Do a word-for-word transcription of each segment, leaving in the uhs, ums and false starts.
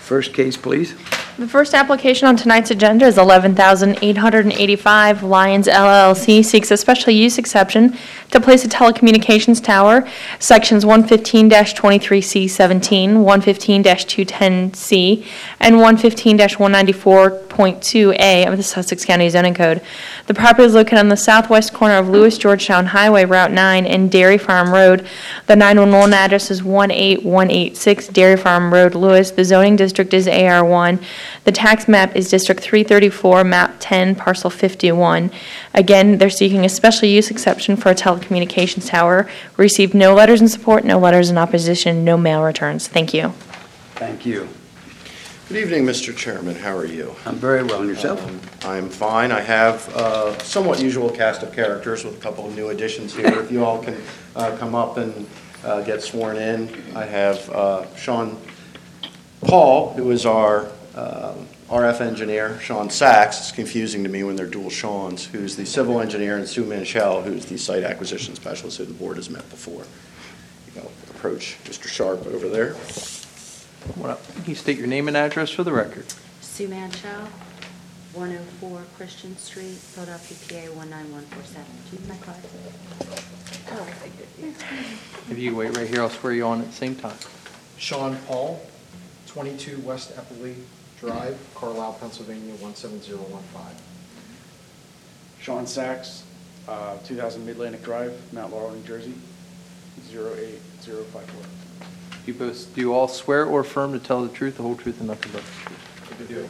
First case, please. The first application on tonight's agenda is eleven thousand eight hundred eighty-five. Lions L L C seeks a special use exception to place a telecommunications tower, sections one fifteen twenty-three C seventeen, one fifteen two ten C, and one fifteen one ninety-four point two A of the Sussex County Zoning Code. The property is located on the southwest corner of Lewis Georgetown Highway, Route nine, and Dairy Farm Road. The nine one one address is one eight one eight six Dairy Farm Road, Lewis. The zoning district is A R one. The tax map is District three thirty-four, Map ten, Parcel fifty-one. Again, they're seeking a special use exception for a telecommunications tower. Received no letters in support, no letters in opposition, no mail returns. Thank you. Thank you. Good evening, Mister Chairman. How are you? I'm very well. And yourself? Um, I'm fine. I have a somewhat usual cast of characters with a couple of new additions here. If you all can uh, come up and uh, get sworn in. I have uh, Sean Paul, who is our um, R F engineer, Sean Sachs. It's confusing to me when they're dual Seans, who's the civil engineer, and Sue Manchell, who's the site acquisition specialist who the board has met before. You know, approach Mister Sharp over there. What up? Can you state your name and address for the record? Sue Manchow, one oh four Christian Street, Philadelphia, P A one nine one four seven. Do you need my card? Oh, I did. If you wait right here, I'll swear you on at the same time. Sean Paul, twenty-two West Eppley Drive, Carlisle, Pennsylvania, one seven zero one five. Sean Sachs, uh, two thousand Mid-Atlantic Drive, Mount Laurel, New Jersey, zero eight zero five four. You both, do you all swear or affirm to tell the truth, the whole truth, and nothing but the truth? Good to do.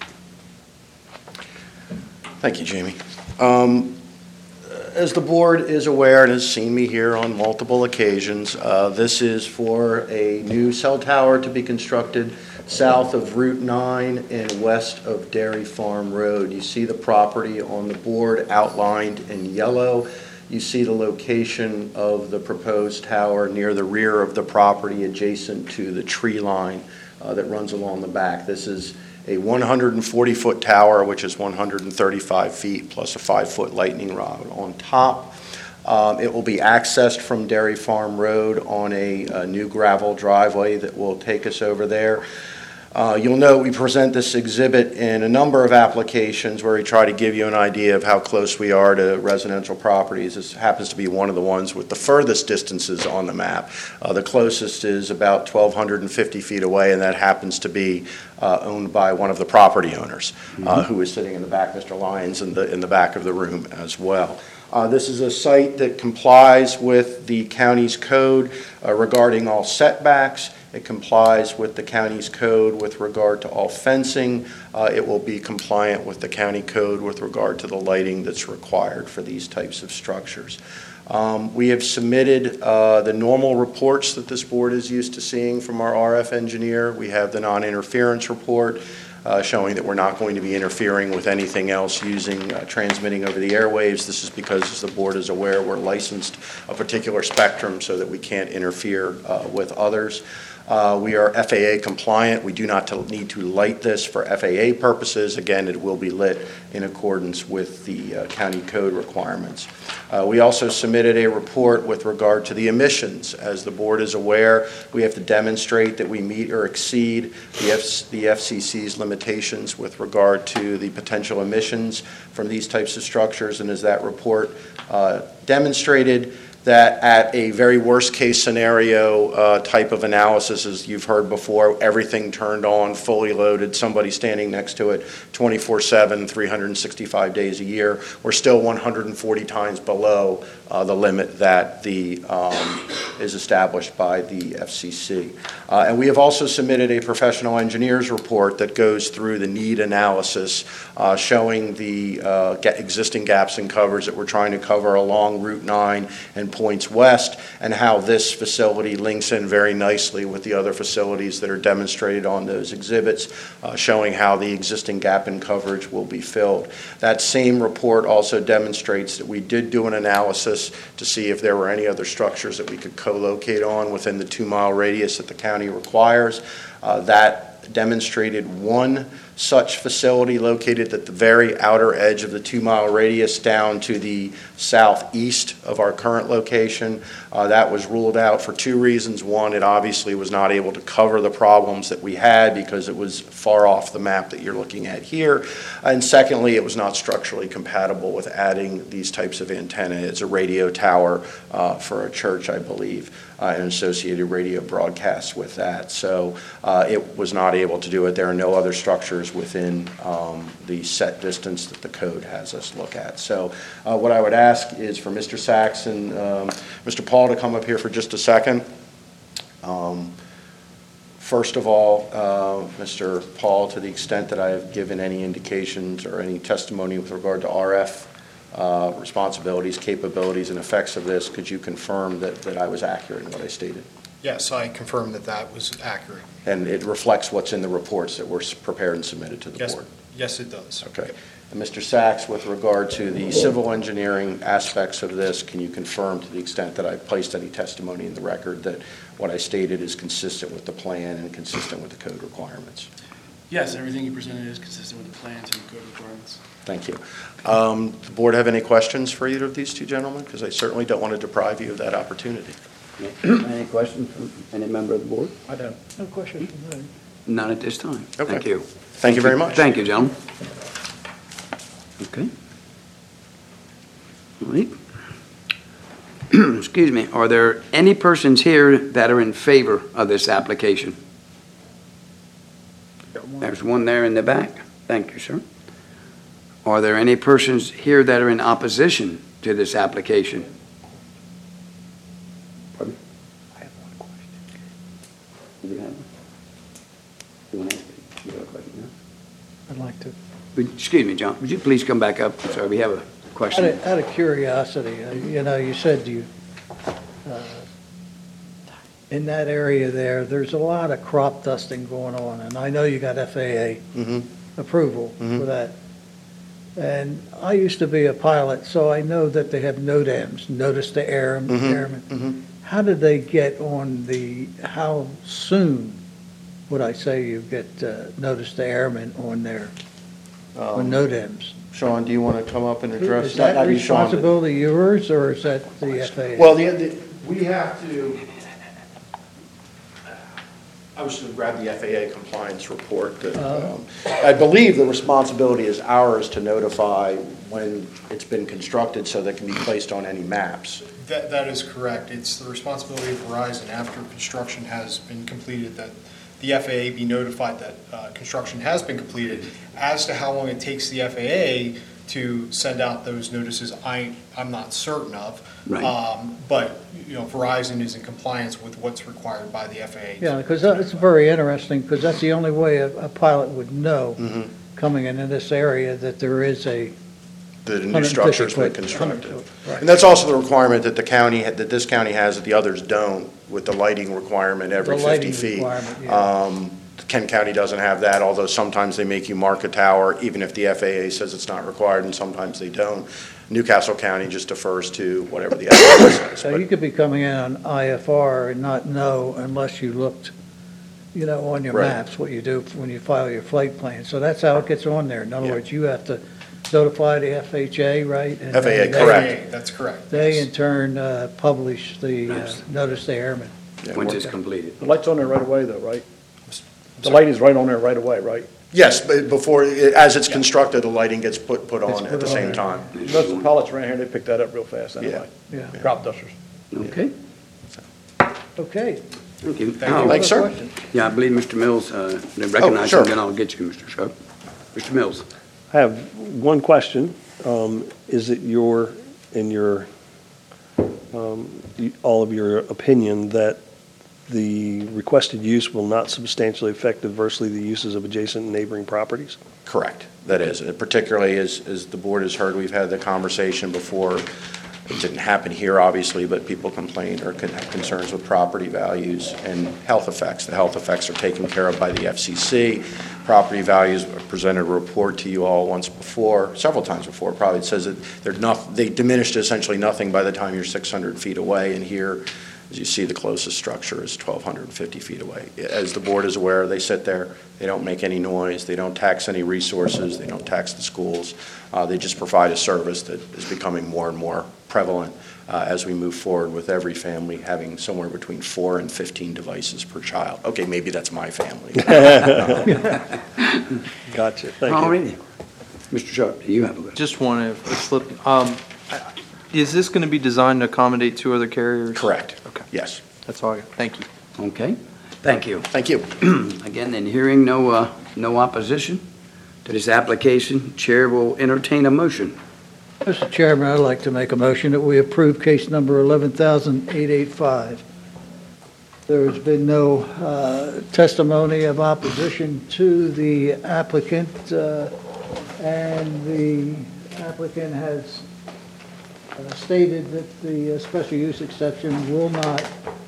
Thank you, Jamie. Um, As the board is aware and has seen me here on multiple occasions, uh, this is for a new cell tower to be constructed south of Route nine and west of Dairy Farm Road. You see the property on the board outlined in yellow. You see the location of the proposed tower near the rear of the property adjacent to the tree line uh, that runs along the back. This is a one hundred forty foot tower, which is one hundred thirty-five feet, plus a five foot lightning rod on top. Um, it will be accessed from Dairy Farm Road on a, a new gravel driveway that will take us over there. Uh, you'll note we present this exhibit in a number of applications where we try to give you an idea of how close we are to residential properties. This happens to be one of the ones with the furthest distances on the map. Uh, the closest is about twelve fifty feet away, and that happens to be uh, owned by one of the property owners, mm-hmm. uh, who is sitting in the back, Mister Lyons, in the, in the back of the room as well. Uh, this is a site that complies with the county's code uh, regarding all setbacks. It complies with the county's code with regard to all fencing. Uh, it will be compliant with the county code with regard to the lighting that's required for these types of structures. Um, we have submitted uh, the normal reports that this board is used to seeing from our R F engineer. We have the non-interference report uh, showing that we're not going to be interfering with anything else using uh, transmitting over the airwaves. This is because, as the board is aware, we're licensed a particular spectrum so that we can't interfere uh, with others. Uh, we are F A A compliant. We do not to need to light this for F A A purposes. Again, it will be lit in accordance with the uh, county code requirements. Uh, we also submitted a report with regard to the emissions. As the board is aware, we have to demonstrate that we meet or exceed the, F the F C C's limitations with regard to the potential emissions from these types of structures. And as that report uh, demonstrated, that at a very worst case scenario uh, type of analysis, as you've heard before, everything turned on, fully loaded, somebody standing next to it twenty-four seven, three hundred sixty-five days a year, we're still one hundred forty times below uh, the limit that the um, is established by the F C C. Uh, and we have also submitted a professional engineer's report that goes through the need analysis uh, showing the uh, existing gaps in coverage that we're trying to cover along Route nine and points west, and how this facility links in very nicely with the other facilities that are demonstrated on those exhibits, uh, showing how the existing gap in coverage will be filled. That same report also demonstrates that we did do an analysis to see if there were any other structures that we could co-locate on within the two mile radius that the county requires. Uh, that demonstrated one such facility located at the very outer edge of the two-mile radius down to the southeast of our current location. Uh, That was ruled out for two reasons. One, it obviously was not able to cover the problems that we had because it was far off the map that you're looking at here. And secondly, it was not structurally compatible with adding these types of antenna. It's a radio tower uh, for a church, I believe, uh, and associated radio broadcasts with that. So uh, it was not able to do it. There are no other structures within um, the set distance that the code has us look at. So uh, what I would ask is for Mister Sachs and um, Mister Paul to come up here for just a second. Um, First of all, uh, Mister Paul, to the extent that I have given any indications or any testimony with regard to R F uh, responsibilities, capabilities, and effects of this, could you confirm that, that I was accurate in what I stated? Yes, I confirm that that was accurate. And it reflects what's in the reports that were s- prepared and submitted to the Yes, board? yes, it does. Okay. And Mister Sachs, with regard to the civil engineering aspects of this, can you confirm to the extent that I've placed any testimony in the record that what I stated is consistent with the plan and consistent with the code requirements? Yes, everything you presented is consistent with the plans and code requirements. Thank you. Um, The board have any questions for either of these two gentlemen? Because I certainly don't want to deprive you of that opportunity. Any questions from any member of the board? I don't. No question. None at this time. Okay. Thank you. Thank you very much. Thank you, gentlemen. Okay. All right. Excuse me. Are there any persons here that are in favor of this application? There's one there in the back. Thank you, sir. Are there any persons here that are in opposition to this application? Pardon? I have one question. Do you have one? You want to ask it? You have a question, no? I'd like to, Would- Excuse me, John, would you please come back up? Sorry, we have a out question. of, out of curiosity, uh, you know, you said you, uh, in that area there, there's a lot of crop dusting going on, and I know you got F A A Mhm. approval Mhm. for that. And I used to be a pilot, so I know that they have NOTAMs, notice to air, Mhm. airmen. Mhm. How did they get on the, how soon would I say you get uh, notice to airmen on there, on Um, NOTAMs? Sean, do you want to come up and address? Is that not you, Sean, but- responsibility yours, or is that the F A A? Well, the, the, we have to, I was going to grab the F A A compliance report. that, Uh-huh. um, I believe the responsibility is ours to notify when it's been constructed so that it can be placed on any maps. That, that is correct. It's the responsibility of Verizon after construction has been completed that the F A A be notified that uh, construction has been completed. As to how long it takes the F A A to send out those notices, I, I'm not certain of. Right. Um, But, you know, Verizon is in compliance with what's required by the F A A. Yeah, because it's very interesting, because that's the only way a, a pilot would know, Mhm. coming into this area, that there is a The new one hundred fifty structures were foot- constructed. Right. And that's also the requirement that the county, that this county has that the others don't, with the lighting requirement every The fifty lighting feet. requirement, yeah. Um, Kent County doesn't have that, although sometimes they make you mark a tower, even if the F A A says it's not required, and sometimes they don't. Newcastle County just defers to whatever the F A A says. So But- you could be coming in on I F R and not know unless you looked, you know, on your Right. maps, what you do when you file your flight plan. So that's how it gets on there. In other Yeah. words, you have to notify the F H A, right? And F A A, then they- correct. That's correct. They yes. in turn uh, publish the uh, Nice. notice to airmen. Yeah. Once it's completed. The light's on there right away, though, right? The lighting's right on there right away, right? Yes, but before, as it's constructed, the lighting gets put, put It's on put at the on same there. time. Most of the pilots around here, they pick that up real fast anyway. Yeah, Crop dusters. Okay, okay. thank you. Thank Now- you. Thanks, sir. Other questions? Yeah, I believe Mister Mills, uh, they recognize Oh, sure. him, then I'll get you, Mister Sharp. Mister Mills. I have one question. Um, Is it your, in your, um, y- all of your opinion, that the requested use will not substantially affect adversely the uses of adjacent neighboring properties? Correct, that is. And particularly, as, as the board has heard, we've had the conversation before. It didn't happen here, obviously, but people complain or can have concerns with property values and health effects. The health effects are taken care of by the F C C. Property values I presented a report to you all once before, several times before, probably. It says that they're not, they diminished essentially nothing by the time you're six hundred feet away, and here As you see, the closest structure is twelve fifty feet away. As the board is aware, they sit there, they don't make any noise, they don't tax any resources, they don't tax the schools. Uh, They just provide a service that is becoming more and more prevalent uh, as we move forward with every family having somewhere between four and fifteen devices per child. Okay, maybe that's my family. Gotcha, thank All you. righty. Mister Sharp, do you have a question? Just want to slip, um, is this going to be designed to accommodate two other carriers? Correct. Okay. Yes. That's all I got. Thank you. Okay, thank you. Thank you. Again, then hearing no, uh, no opposition to this application, Chair will entertain a motion. Mister Chairman, I'd like to make a motion that we approve case number eleven thousand eight hundred eighty-five. There has been no uh, testimony of opposition to the applicant, uh, and the applicant has uh, stated that the uh, special use exception will not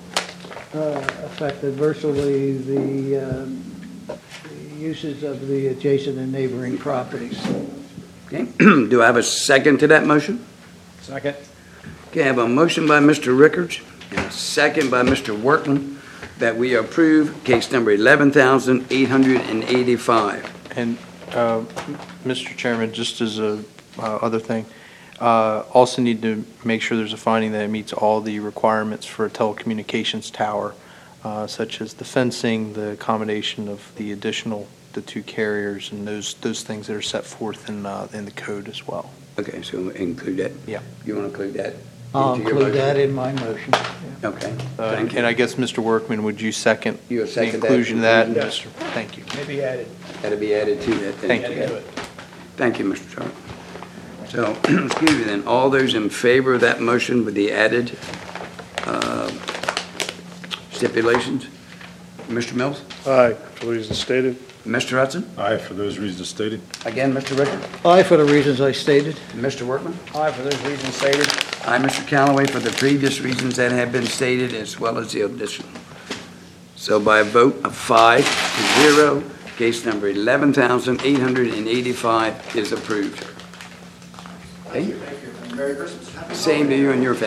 uh, affect adversely the um, the uses of the adjacent and neighboring properties. Okay, do I have a second to that motion? Second. Okay, I have a motion by Mister Rickards and a second by Mister Workman that we approve case number eleven thousand eight hundred eighty-five. And, uh, Mister Chairman, just as a uh, other thing, uh, also need to make sure there's a finding that it meets all the requirements for a telecommunications tower, uh, such as the fencing, the accommodation of the additional, the two carriers, and those, those things that are set forth in, uh, in the code as well. Okay, so include that? Yeah. You want to include that? I'll into your include motion? that in my motion. Yeah. Okay, Uh, thank And you. I guess, Mister Workman, would you second You the second that? inclusion of that? Yes. Mister Thank you. Maybe added. That'll be added to that. then. Thank you. Thank you, Mister Sharp. So, excuse me then, all those in favor of that motion with the added uh, stipulations? Mister Mills? Aye, for the reasons stated. Mister Hudson? Aye, for those reasons stated. Again, Mister Ricker? Aye, for the reasons I stated. Mister Workman? Aye, for those reasons stated. I, Mister Callaway, for the previous reasons that have been stated, as well as the additional. So by a vote of five to zero, case number eleven thousand eight hundred eighty-five is approved. Thank you. Merry Christmas. Same to you and your family.